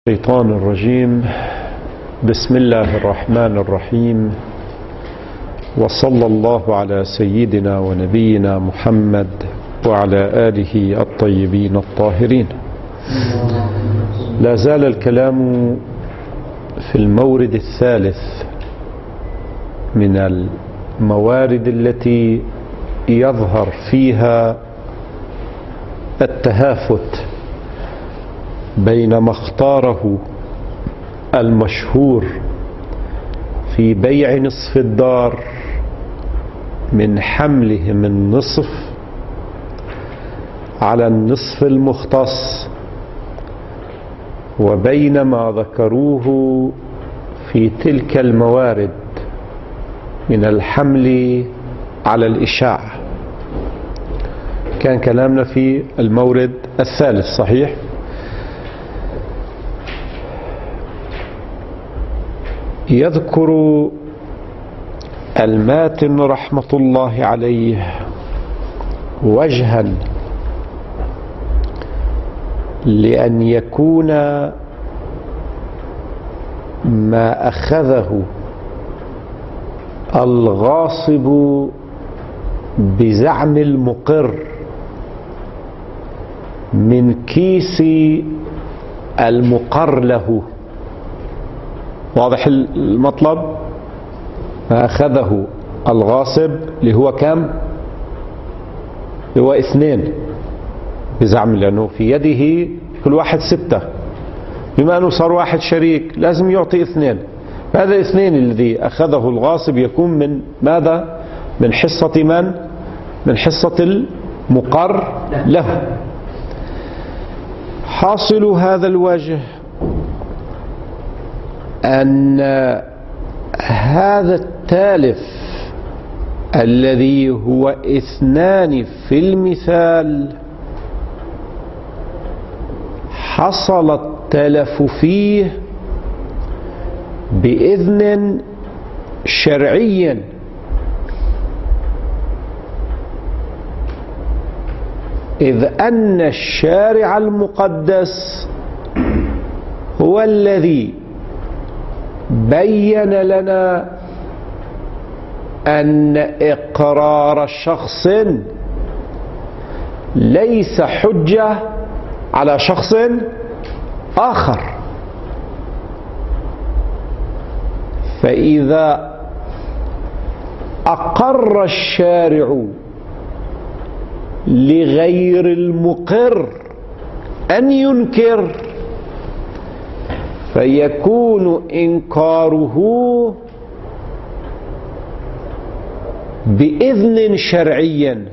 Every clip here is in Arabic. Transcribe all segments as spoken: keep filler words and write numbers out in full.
الشيطان الرجيم. بسم الله الرحمن الرحيم، وصلى الله على سيدنا ونبينا محمد وعلى آله الطيبين الطاهرين. لا زال الكلام في المورد الثالث من الموارد التي يظهر فيها التهافت بين ما اختاره المشهور في بيع نصف الدار من حملهم النصف على النصف المختص، وبين ما ذكروه في تلك الموارد من الحمل على الإشاعة. كان كلامنا في المورد الثالث صحيح؟ يذكر الماتن رحمة الله عليه وجها لأن يكون ما أخذه الغاصب بزعم المقر من كيس المقر له. واضح المطلب؟ ما أخذه الغاصب اللي هو كم؟ اللي هو اثنين بزعم، لأنه في يده كل واحد ستة، بما أنه صار واحد شريك لازم يعطي اثنين. هذا الاثنين الذي أخذه الغاصب يكون من ماذا؟ من حصة من؟ من حصة المقر له. حاصل هذا الوجه أن هذا التالف الذي هو اثنان في المثال حصل التلف فيه بإذن شرعي، إذ أن الشارع المقدس هو الذي بين لنا أن إقرار شخص ليس حجة على شخص آخر. فإذا أقر الشارع لغير المقر أن ينكر، فيكون إنكاره بإذن شرعي.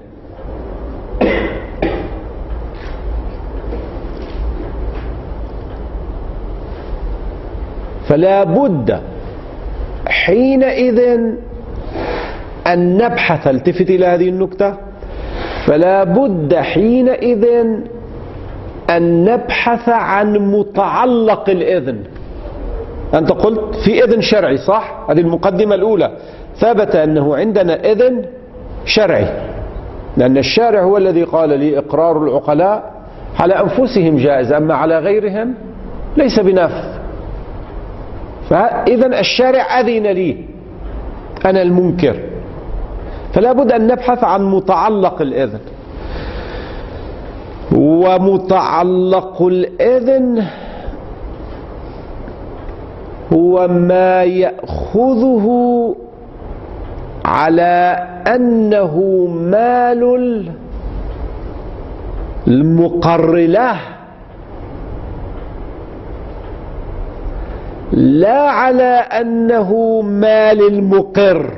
فلا بد حينئذ أن نبحث، التفت إلى هذه النكتة، فلا بد حينئذ أن نبحث عن متعلق الإذن. أنت قلت في إذن شرعي صح؟ هذه المقدمة الأولى، ثبت أنه عندنا إذن شرعي، لأن الشارع هو الذي قال لي إقرار العقلاء على أنفسهم جائز، أما على غيرهم ليس بنافذ. فإذن الشارع أذن لي أنا المنكر، فلا بد أن نبحث عن متعلق الإذن. ومتعلق الإذن هو ما يأخذه على أنه مال المقر له، لا على أنه مال المقر.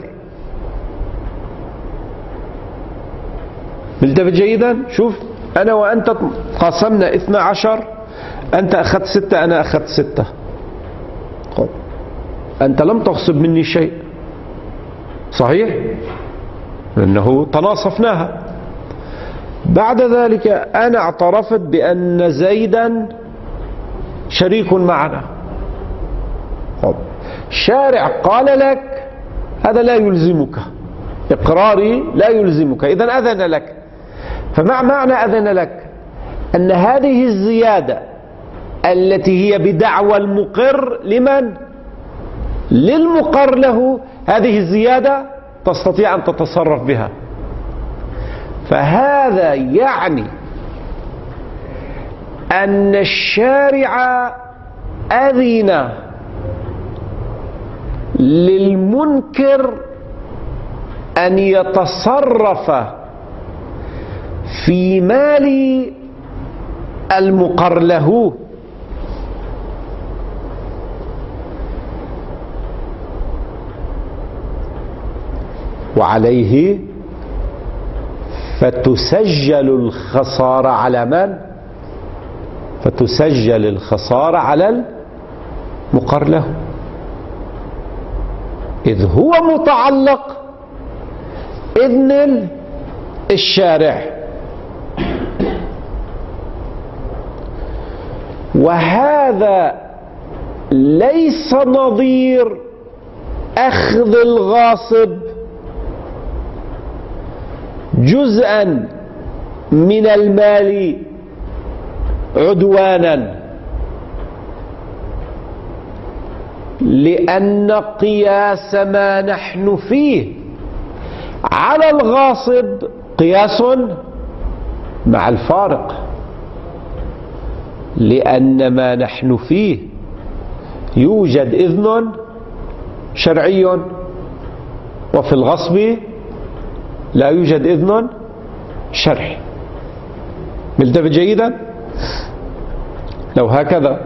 ملتفت جيدا؟ شوف، أنا وأنت قاسمنا اثنى عشر، أنت أخذت ستة أنا أخذت ستة. أنت لم تغصب مني شيء صحيح؟ لأنه تناصفناها. بعد ذلك أنا اعترفت بأن زيدا شريك معنا. شارع قال لك هذا لا يلزمك، إقراري لا يلزمك، إذن أذن لك. فمع معنى أذن لك أن هذه الزيادة التي هي بدعوى المقر لمن؟ للمقر له، هذه الزيادة تستطيع أن تتصرف بها. فهذا يعني أن الشارع أذن للمنكر أن يتصرف في مال المقر له، وعليه فتسجل الخسارة على من؟ فتسجل الخسارة على المقر له، إذ هو متعلق إذن الشارع. وهذا ليس نظير أخذ الغاصب جزءا من المال عدوانا، لأن قياس ما نحن فيه على الغاصب قياس مع الفارق، لأن ما نحن فيه يوجد إذن شرعي، وفي الغصب لا يوجد إذن شرعي. ملتفت جيدا؟ لو هكذا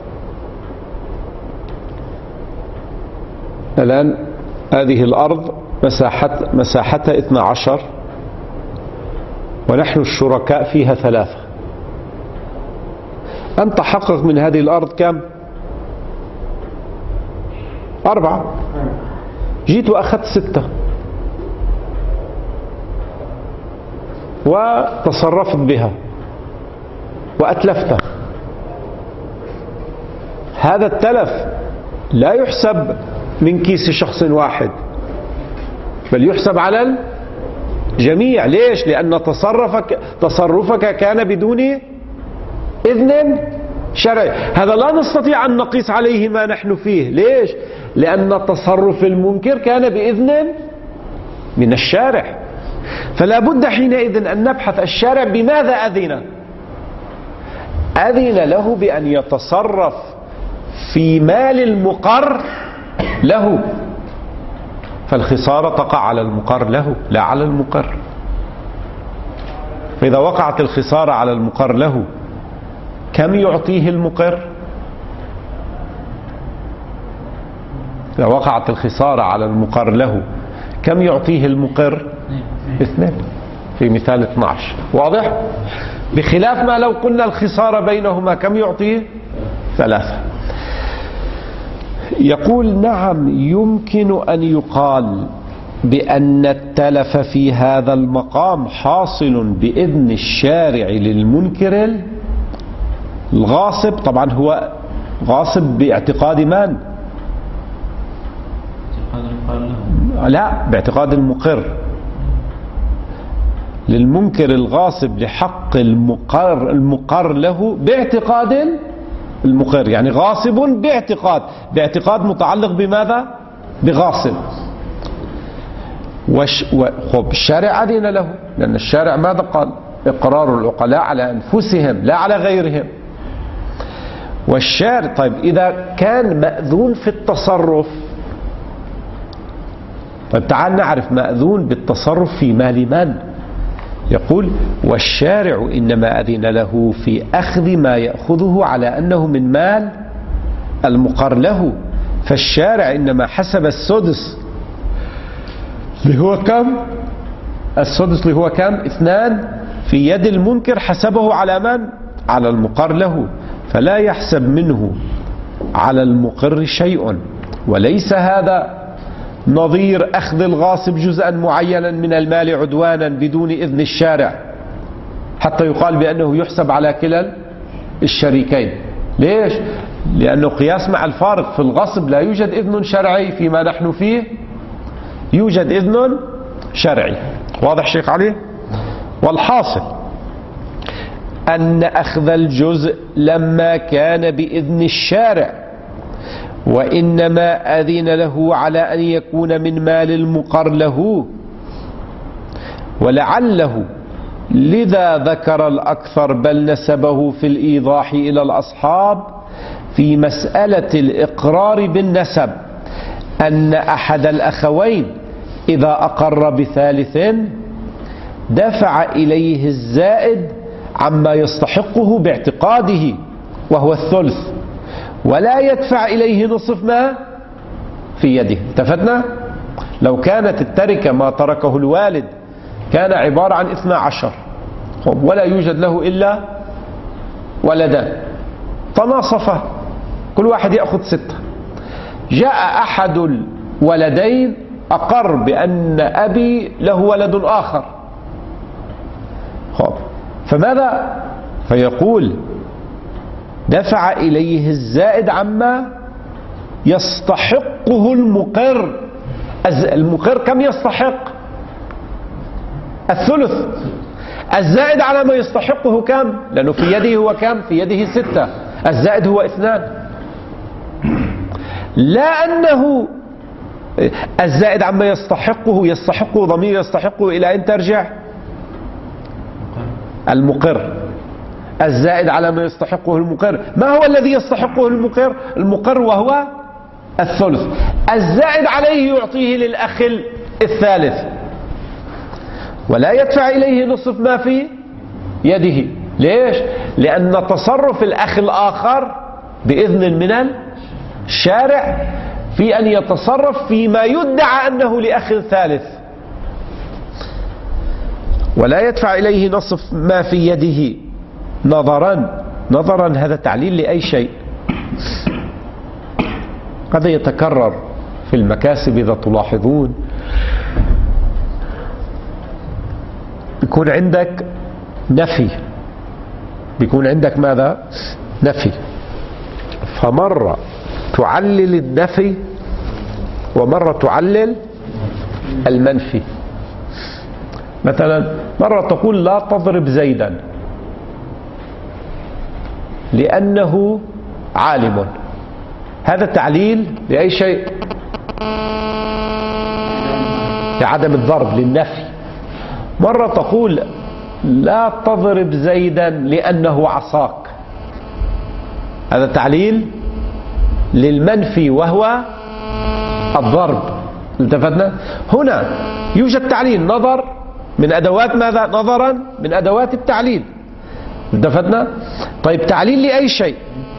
الآن هذه الأرض مساحة مساحتها اثنا عشر، ونحن الشركاء فيها ثلاثة. أنت حقق من هذه الأرض كم؟ أربعة. جيت وأخذت ستة وتصرفت بها وأتلفتها. هذا التلف لا يحسب من كيس شخص واحد، بل يحسب على الجميع. ليش؟ لأن تصرفك تصرفك كان بدون إذن شرعي. هذا لا نستطيع أن نقيس عليه ما نحن فيه. ليش؟ لأن تصرف المنكر كان بإذن من الشارع. فلا بد حينئذ أن نبحث الشارع بماذا أذن. أذن له بأن يتصرف في مال المقر له، فالخسارة تقع على المقر له لا على المقر. فإذا وقعت الخسارة على المقر له، كم يعطيه المقر؟ إذا وقعت الخسارة على المقر له، كم يعطيه المقر؟ اثنين في مثال اثني عشر. واضح؟ بخلاف ما لو قلنا الخسارة بينهما كم يعطيه؟ ثلاثة. يقول نعم، يمكن أن يقال بأن التلف في هذا المقام حاصل بإذن الشارع للمنكر الغاصب. طبعا هو غاصب باعتقاد من؟ لا، باعتقاد المقر. للمنكر الغاصب لحق المقر, المقر له باعتقاد المقر، يعني غاصب باعتقاد باعتقاد متعلق بماذا؟ بغاصب. وش وخب الشارع أذن له، لأن الشارع ماذا قال؟ إقرار العقلاء على أنفسهم لا على غيرهم. والشارع طيب إذا كان مأذون في التصرف، طيب تعال نعرف مأذون بالتصرف في مال من. يقول والشارع إنما أذن له في أخذ ما يأخذه على أنه من مال المقر له. فالشارع إنما حسب السدس اللي هو كم؟ السدس اللي هو كم؟ اثنان في يد المنكر، حسبه على من؟ على المقر له، فلا يحسب منه على المقر شيء. وليس هذا نظير أخذ الغاصب جزءا معينا من المال عدوانا بدون إذن الشارع حتى يقال بأنه يحسب على كلا الشريكين. ليش؟ لأنه قياس مع الفارق. في الغصب لا يوجد إذن شرعي، فيما نحن فيه يوجد إذن شرعي. واضح شيخ علي؟ والحاصل أن أخذ الجزء لما كان بإذن الشارع، وإنما أذن له على أن يكون من مال المقر له، ولعله لذا ذكر الأكثر بل نسبه في الإيضاح إلى الأصحاب في مسألة الإقرار بالنسب أن أحد الأخوين إذا أقر بثالث دفع إليه الزائد عما يستحقه باعتقاده وهو الثلث، ولا يدفع إليه نصف ما في يده. اتفقنا؟ لو كانت التركة ما تركه الوالد كان عبارة عن اثنا عشر ولا يوجد له إلا ولدان، تناصفا كل واحد يأخذ ستة، جاء أحد الولدين أقر بأن أبي له ولد آخر، فماذا؟ فيقول دفع إليه الزائد عما يستحقه المقر. المقر كم يستحق؟ الثلث. الزائد على ما يستحقه كم؟ لأنه في يده هو كم؟ في يده ستة، الزائد هو اثنان. لا أنه الزائد عما يستحقه، يستحقه ضمير يستحقه إلى أين ترجع؟ المقر. الزائد على ما يستحقه المقر، ما هو الذي يستحقه المقر؟ المقر وهو الثلث، الزائد عليه يعطيه للأخ الثالث، ولا يدفع إليه نصف ما في يده. ليش؟ لأن تصرف الأخ الآخر بإذن من الشارع في أن يتصرف فيما يدعى أنه لأخ ثالث، ولا يدفع إليه نصف ما في يده نظرا. نظرا هذا تعليل لأي شيء، هذا يتكرر في المكاسب إذا تلاحظون. يكون عندك نفي، بيكون عندك ماذا؟ نفي، فمرة تعلل النفي ومرة تعلل المنفي. مثلا مرة تقول لا تضرب زيدا لأنه عالم، هذا تعليل لأي شيء؟ لعدم الضرب، للنفي. مرة تقول لا تضرب زيدا لأنه عصاك، هذا تعليل للمنفي وهو الضرب. التفتنا؟ هنا يوجد تعليل نظر من أدوات ماذا؟ نظرا من أدوات التعليل. التفتنا؟ طيب تعليل لأي شيء؟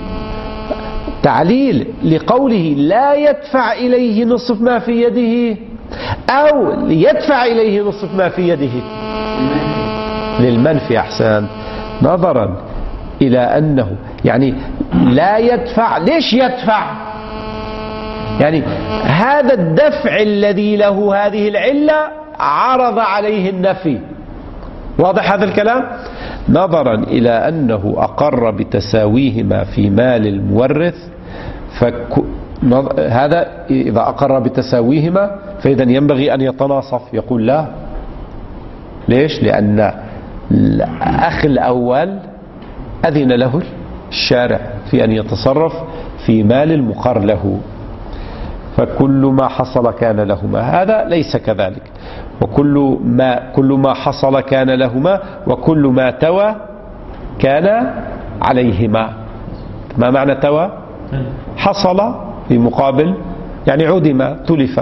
تعليل لقوله لا يدفع إليه نصف ما في يده، أو يدفع إليه نصف ما في يده للمنفي. أحسن. نظرا إلى أنه يعني لا يدفع. ليش يدفع؟ يعني هذا الدفع الذي له هذه العلة عرض عليه النفي. واضح هذا الكلام؟ نظرا إلى أنه أقر بتساويهما في مال المورث، فك... هذا إذا أقر بتساويهما فإذا ينبغي أن يتناصف. يقول لا. ليش؟ لأن الأخ الأول أذن له الشارع في أن يتصرف في مال المقر له، فكل ما حصل كان لهما. هذا ليس كذلك، وكل ما كل ما حصل كان لهما، وكل ما توى كان عليهما. ما معنى توى؟ حصل في مقابل يعني عدم، تلف.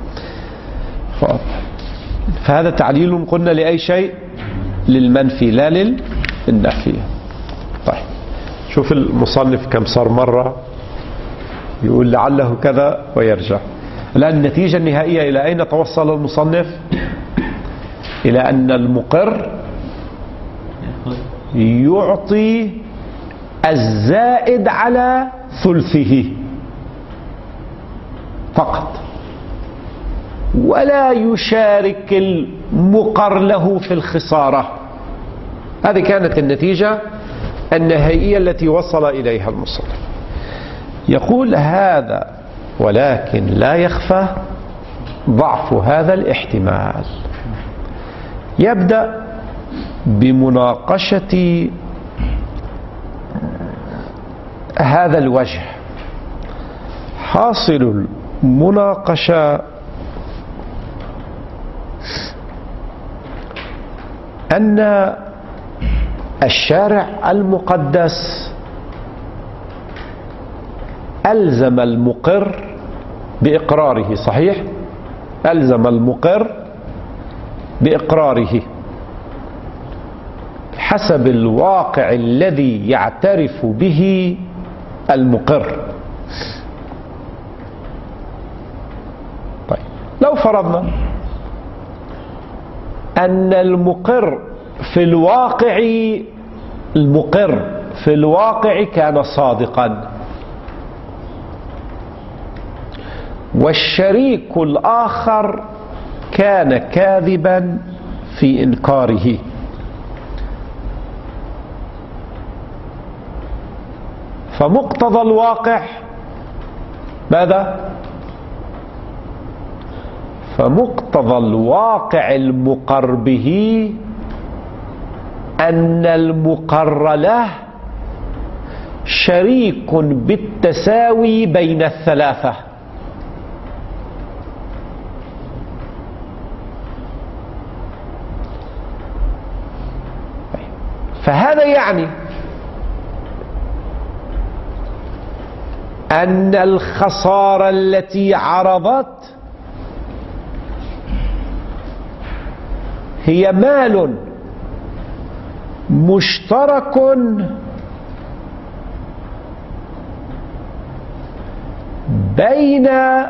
فهذا تعليل قلنا لأي شيء؟ للمنفي لا للنفي. طيب شوف المصنف كم صار مرة يقول لعله كذا ويرجع. الآن النتيجة النهائية إلى أين توصل المصنف؟ إلى أن المقر يعطي الزائد على ثلثه فقط، ولا يشارك المقر له في الخسارة. هذه كانت النتيجة النهائية التي وصل إليها المصنف. يقول هذا ولكن لا يخفى ضعف هذا الاحتمال. يبدأ بمناقشة هذا الوجه حاصل المناقشة أن الشارع المقدس ألزم المقر بإقراره، صحيح؟ ألزم المقر بإقراره حسب الواقع الذي يعترف به المقر. طيب، لو فرضنا أن المقر في الواقع المقر في الواقع كان صادقا، والشريك الآخر كان كاذبا في إنكاره، فمقتضى الواقع ماذا؟ فمقتضى الواقع المقر به أن المقر له شريك بالتساوي بين الثلاثة. فهذا يعني أن الخسارة التي عرضت هي مال مشترك بين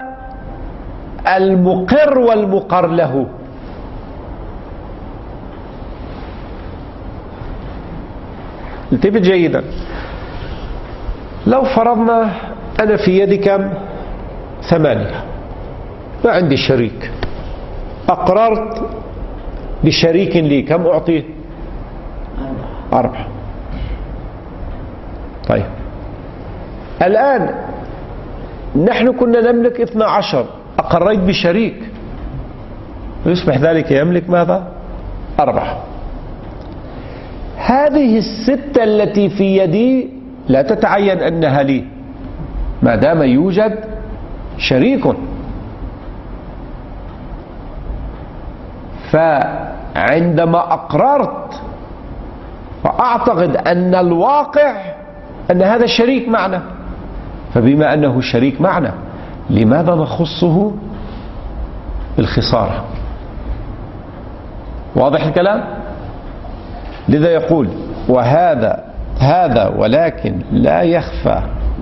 المقر والمقر له. التفت جيدا، لو فرضنا أنا في يدي كم؟ ثمانية، وعندي شريك، أقررت بشريك لي، كم أعطيه؟ أربعة. طيب، الآن نحن كنا نملك اثنى عشر، أقريت بشريك، يصبح ذلك يملك ماذا؟ أربعة. هذه الستة التي في يدي لا تتعين أنها لي ما دام يوجد شريك. فعندما أقررت فأعتقد أن الواقع أن هذا الشريك معنا، فبما أنه شريك معنا لماذا نخصه بالخسارة؟ واضح الكلام؟ لذا يقول وهذا هذا ولكن لا يخفى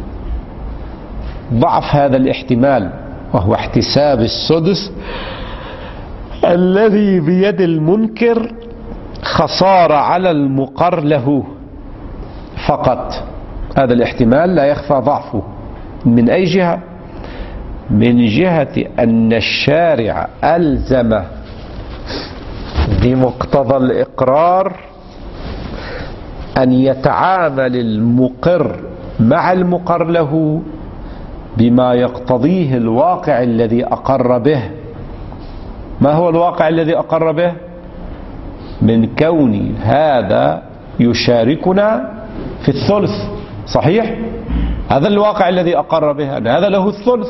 ضعف هذا الاحتمال، وهو احتساب السدس الذي بيد المنكر خسارة على المقر له فقط. هذا الاحتمال لا يخفى ضعفه من أي جهة؟ من جهة أن الشارع ألزم بمقتضى الإقرار أن يتعامل المقر مع المقر له بما يقتضيه الواقع الذي أقر به. ما هو الواقع الذي أقر به؟ من كون هذا يشاركنا في الثلث، صحيح؟ هذا الواقع الذي أقر به، أن هذا له الثلث.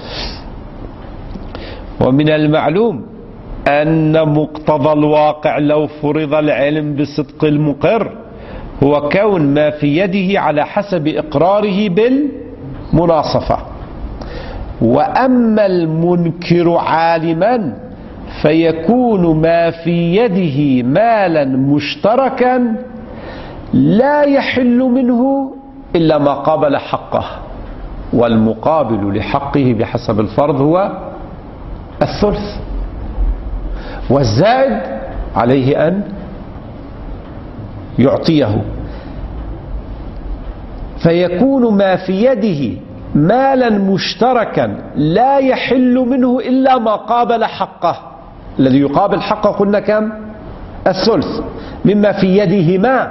ومن المعلوم أن مقتضى الواقع لو فرض العلم بصدق المقر هو كون ما في يده على حسب إقراره بالمناصفة. وأما المنكر عالما فيكون ما في يده مالا مشتركا لا يحل منه إلا ما قابل حقه، والمقابل لحقه بحسب الفرض هو الثلث، والزائد عليه أن يعطيه. فيكون ما في يده مالا مشتركا لا يحل منه إلا ما قابل حقه. الذي يقابل حقه قلنا كم؟ الثلث مما في يدهما،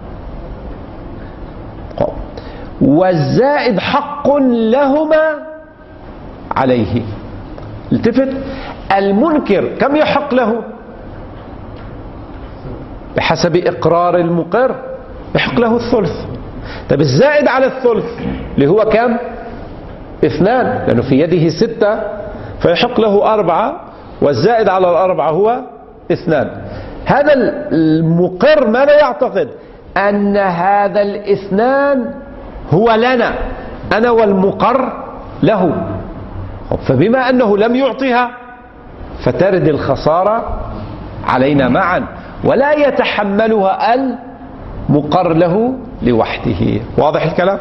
والزائد حق لهما عليه. التفت، المنكر كم يحق له؟ بحسب إقرار المقر يحق له الثلث، طب الزائد على الثلث اللي هو كم؟ اثنان، لأنه في يده ستة فيحق له أربعة، والزائد على الأربعة هو اثنان. هذا المقر ماذا يعتقد؟ أن هذا الاثنان هو لنا، أنا والمقر له. فبما أنه لم يعطيها فترد الخسارة علينا معا، ولا يتحملها المقر له لوحده. واضح الكلام؟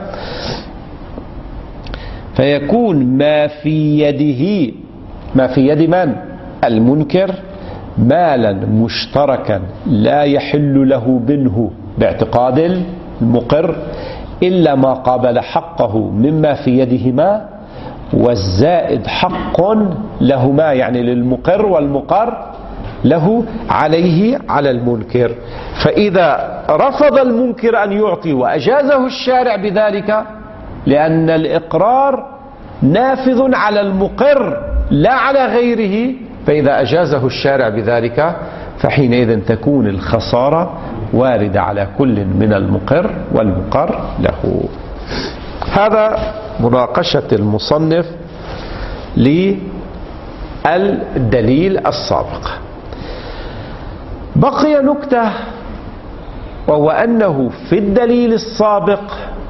فيكون ما في يده، ما في يد من؟ المنكر، مالا مشتركا لا يحل له منه باعتقاد المقر إلا ما قابل حقه مما في يدهما، والزائد حق لهما، يعني للمقر والمقر له عليه على المنكر. فإذا رفض المنكر أن يعطي وأجازه الشارع بذلك، لأن الإقرار نافذ على المقر لا على غيره، فإذا أجازه الشارع بذلك فحينئذ تكون الخسارة واردة على كل من المقر والمقر له. هذا مناقشة المصنف للدليل السابق. بقي نكتة، وهو أنه في الدليل السابق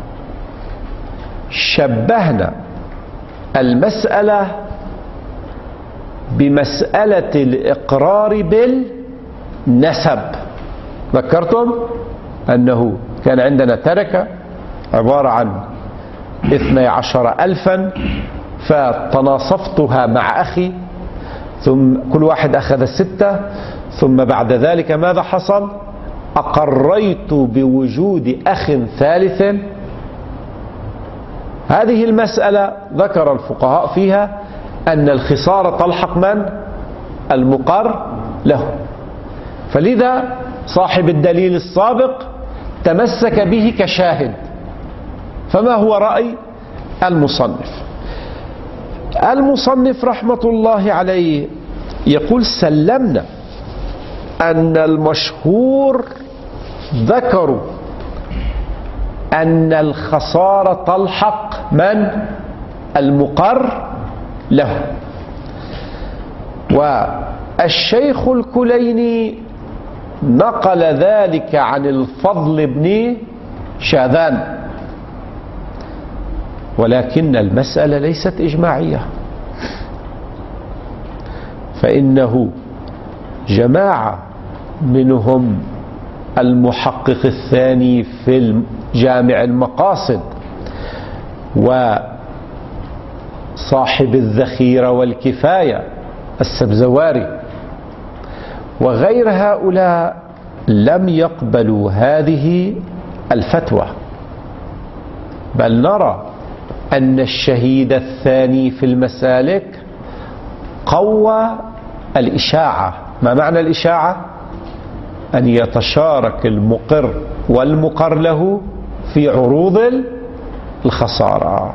شبهنا المسألة بمسألة الإقرار بالنسب. ذكرتم أنه كان عندنا تركة عبارة عن اثني عشر ألفا، فتناصفتها مع أخي، ثم كل واحد أخذ ستة، ثم بعد ذلك ماذا حصل؟ أقريت بوجود أخ ثالث. هذه المسألة ذكر الفقهاء فيها أن الخسارة تلحق من؟ المقر له. فلذا صاحب الدليل السابق تمسك به كشاهد. فما هو رأي المصنف؟ المصنف رحمة الله عليه يقول: سلمنا أن المشهور ذكروا أن الخسارة تلحق من؟ المقر له. والشيخ الكليني نقل ذلك عن الفضل بن شاذان، ولكن المسألة ليست إجماعية، فإنه جماعة منهم المحقق الثاني في جامع المقاصد وصاحب الذخيرة والكفاية السبزواري وغير هؤلاء لم يقبلوا هذه الفتوى، بل نرى أن الشهيد الثاني في المسالك قوى الإشاعة. ما معنى الإشاعة؟ أن يتشارك المقر والمقر له في عروض الخسارة.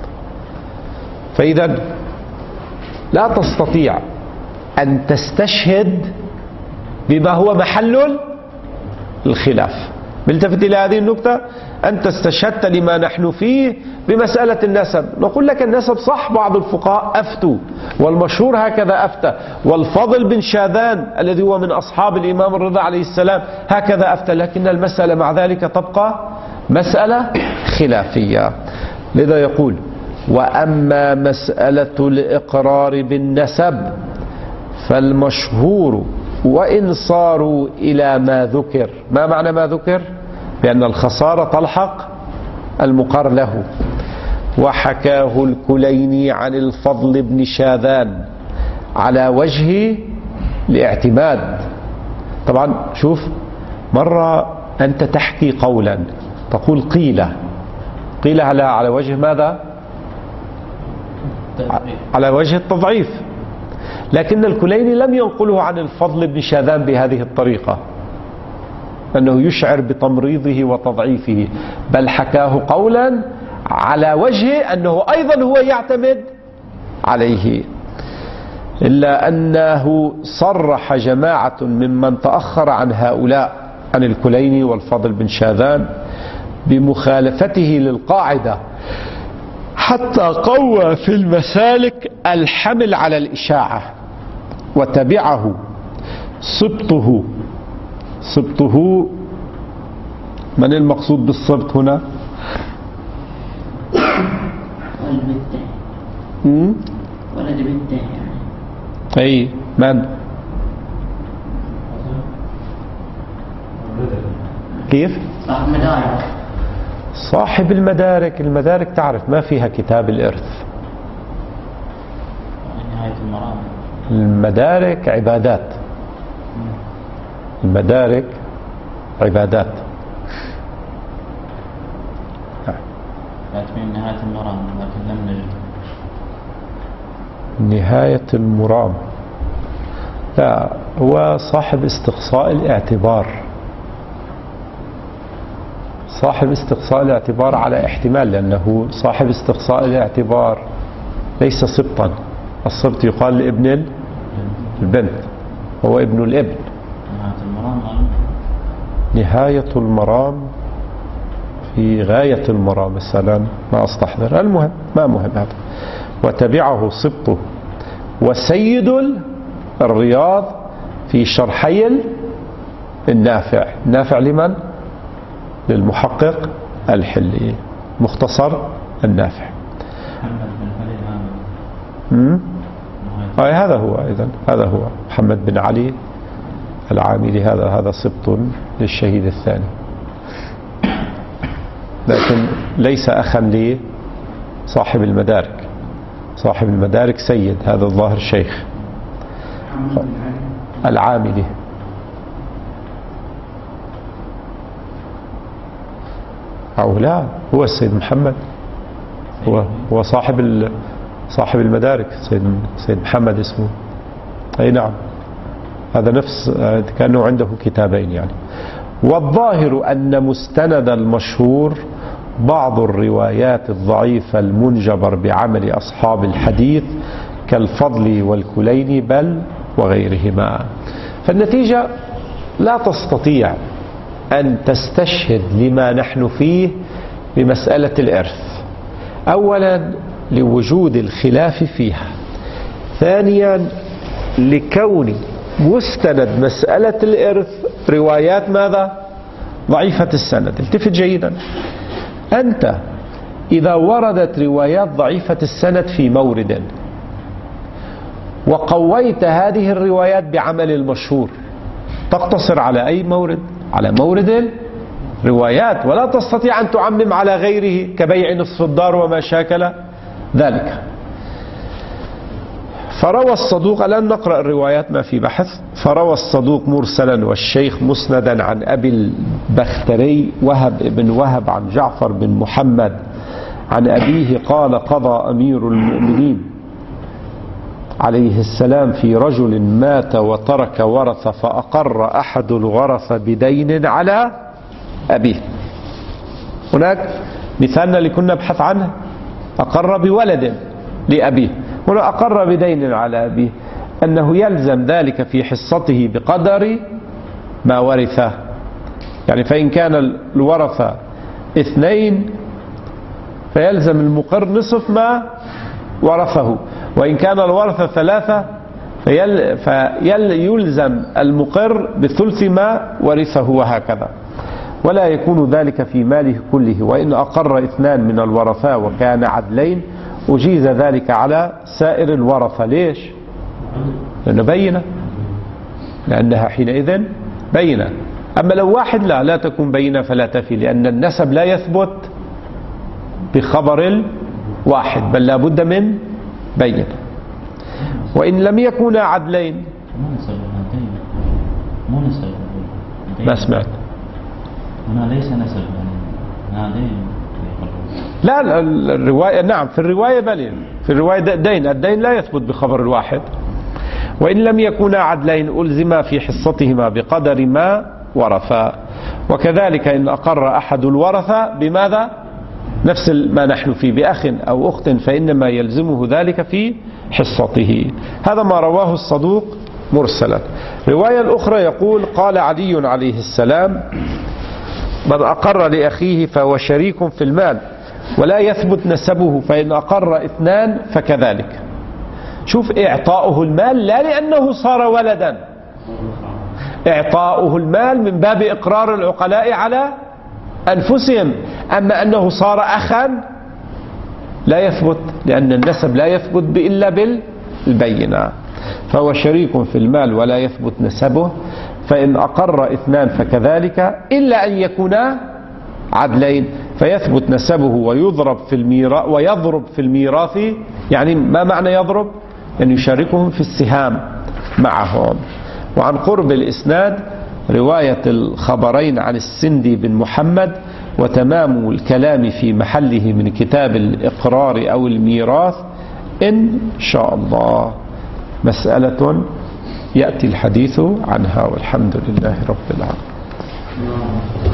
فإذا لا تستطيع أن تستشهد بما هو محل الخلاف. بالتفت إلى هذه النقطة، أنت استشهدت لما نحن فيه بمسألة النسب، نقول لك النسب صح، بعض الفقهاء أفتوا والمشهور هكذا أفتى، والفضل بن شاذان الذي هو من أصحاب الإمام الرضا عليه السلام هكذا أفتى، لكن المسألة مع ذلك تبقى مسألة خلافية. لذا يقول: وأما مسألة الإقرار بالنسب فالمشهور وإن صاروا إلى ما ذكر. ما معنى ما ذكر؟ بأن الخسارة تلحق المقر له. وحكاه الكليني عن الفضل بن شاذان على وجه الاعتماد. طبعا شوف، مرة أنت تحكي قولا تقول قيل قيل على على وجه ماذا؟ على وجه التضعيف، لكن الكليني لم ينقله عن الفضل بن شاذان بهذه الطريقة أنه يشعر بتمريضه وتضعيفه، بل حكاه قولا على وجه أنه أيضا هو يعتمد عليه. إلا أنه صرح جماعة ممن تأخر عن هؤلاء عن الكليني والفضل بن شاذان بمخالفته للقاعدة حتى قوى في المسالك الحمل على الإشاعة، وتبعه سبطه. سبطه من المقصود بالسبط هنا؟ ولد بنته يعني. أي من؟ كيف؟ صاحب المدارك. صاحب المدارك. المدارك تعرف ما فيها كتاب الإرث. نهاية المرام. المدارك عبادات. المدارك عبادات. من نهاية المرام لكن لم نجد. نهاية المرام لا، هو صاحب استقصاء الاعتبار. صاحب استقصاء الاعتبار على احتمال، لأنه صاحب استقصاء الاعتبار ليس سبطا. السبط يقال لابن البنت، هو ابن الابن. نهاية المرام نهاية المرام في غاية المرام. السلام ما أستحضر. المهم ما مهم هذا. وتبعه سبطه وسيد الرياض في شرحي النافع. النافع لمن؟ للمحقق الحلي. مختصر النافع. محمد بن علي امم أي هذا هو. إذن هذا هو محمد بن علي العاملي. هذا هذا سبط للشهيد الثاني، لكن ليس أخا لي صاحب المدارك. صاحب المدارك سيد، هذا الظاهر شيخ العاملي. أو لا، هو السيد محمد، هو هو صاحب صاحب المدارك. سيد سيد محمد اسمه. أي نعم، هذا نفس كانوا عنده كتابين يعني. والظاهر أن مستند المشهور بعض الروايات الضعيفة المنجبر بعمل أصحاب الحديث كالفضل والكليني بل وغيرهما. فالنتيجة لا تستطيع أن تستشهد لما نحن فيه بمسألة الإرث. أولا لوجود الخلاف فيها، ثانيا لكون مستند مسألة الإرث روايات ماذا؟ ضعيفة السند. التفت جيدا، أنت إذا وردت روايات ضعيفة السند في مورد وقويت هذه الروايات بعمل المشهور، تقتصر على أي مورد؟ على مورد الروايات، ولا تستطيع أن تعمم على غيره كبيع نصف الدار وما شاكل ذلك. فروى الصدوق، الآن نقرأ الروايات ما في بحث. فروى الصدوق مرسلا والشيخ مسندا عن أبي البختري وهب بن وهب عن جعفر بن محمد عن أبيه قال قضى أمير المؤمنين عليه السلام في رجل مات وترك ورث فأقر أحد الورث بدين على أبيه. هناك مثالنا اللي كنا نبحث عنه، أقر بولد لأبيه. هنا أقر بدين على أبيه، أنه يلزم ذلك في حصته بقدر ما ورثه. يعني فإن كان الورثة اثنين فيلزم المقر نصف ما ورثه، وإن كان الورثة ثلاثة فيل فيلزم المقر بثلث ما ورثه، وهكذا. ولا يكون ذلك في ماله كله. وإن أقر اثنان من الورثاء وكان عدلين أجيز ذلك على سائر الورثة. ليش؟ لأنه بينة، لأنها حينئذ بينة. أما لو واحد لا لا تكون بينة فلا تفي، لأن النسب لا يثبت بخبر الواحد، بل لا بد من بينة. وإن لم يكونا عدلين مو نسب. ما سمعت. هنا ليس نسب، هذين لا الرواية نعم، في الرواية بل في الرواية دين. الدين لا يثبت بخبر الواحد. وإن لم يكونا عدلين ألزما في حصتهما بقدر ما ورثا. وكذلك إن أقر أحد الورثة بماذا؟ نفس ما نحن فيه، بأخ أو أخت، فإنما يلزمه ذلك في حصته. هذا ما رواه الصدوق مرسلا. رواية الأخرى يقول قال علي عليه السلام من أقر لأخيه فهو شريك في المال ولا يثبت نسبه، فإن أقر اثنان فكذلك. شوف، إعطاؤه المال لا لأنه صار ولدا، إعطاؤه المال من باب إقرار العقلاء على أنفسهم. أما أنه صار أخا لا يثبت، لأن النسب لا يثبت إلا بالبينة. فهو شريك في المال ولا يثبت نسبه، فإن أقر اثنان فكذلك، إلا أن يكونا عدلين فيثبت نسبه ويضرب في الميراث ويضرب في الميراث. يعني ما معنى يضرب؟ يعني يشاركهم في السهام معهم. وعن قرب الإسناد رواية الخبرين عن السندي بن محمد وتمام الكلام في محله من كتاب الإقرار أو الميراث إن شاء الله. مسألة يأتي الحديث عنها، والحمد لله رب العالمين.